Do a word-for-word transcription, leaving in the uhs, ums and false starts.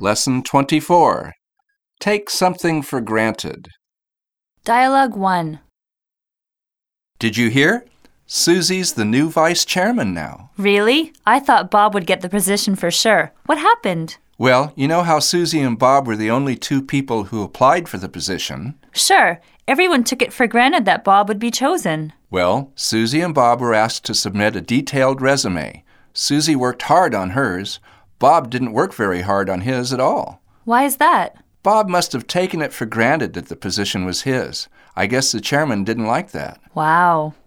Lesson twenty-four. Take something for granted. Dialogue one. Did you hear? Susie's the new vice chairman now. Really? I thought Bob would get the position for sure. What happened? Well, you know how Susie and Bob were the only two people who applied for the position? Sure. Everyone took it for granted that Bob would be chosen. Well, Susie and Bob were asked to submit a detailed resume. Susie worked hard on hers. Bob didn't work very hard on his at all. Why is that? Bob must have taken it for granted that the position was his. I guess the chairman didn't like that. Wow.